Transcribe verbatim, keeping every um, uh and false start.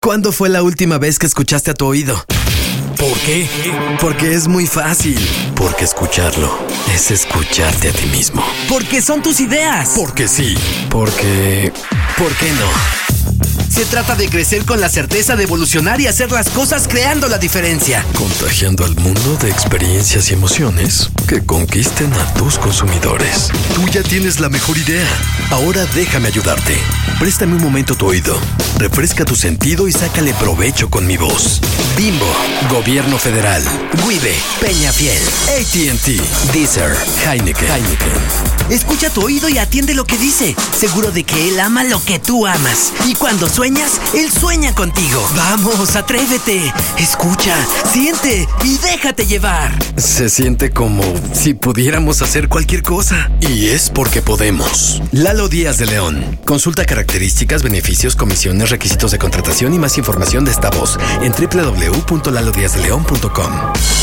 ¿Cuándo fue la última vez que escuchaste a tu oído? ¿Por qué? Porque es muy fácil. Porque escucharlo es escucharte a ti mismo. Porque son tus ideas. Porque sí. Porque... ¿por qué no? Se trata de crecer con la certeza de evolucionar y hacer las cosas creando la diferencia. Contagiando al mundo de experiencias y emociones que conquisten a tus consumidores. Tú ya tienes la mejor idea. Ahora déjame ayudarte. Préstame un momento tu oído. Refresca tu sentido y sácale provecho con mi voz. Bimbo, Gobierno Federal, Wibe, Peñafiel, A T and T, Deezer, Heineken. Heineken. Escucha tu oído y atiende lo que dice. Seguro de que él ama lo que tú amas. Y cuando sueñas, él sueña contigo. Vamos, atrévete. Escucha, siente y déjate llevar. Se siente como si pudiéramos hacer cualquier cosa. Y es porque podemos. Lalo Díaz de León. Consulta características, beneficios, comisiones, requisitos de contratación y más información de esta voz en doble u doble u doble u punto lalo díaz de león punto com.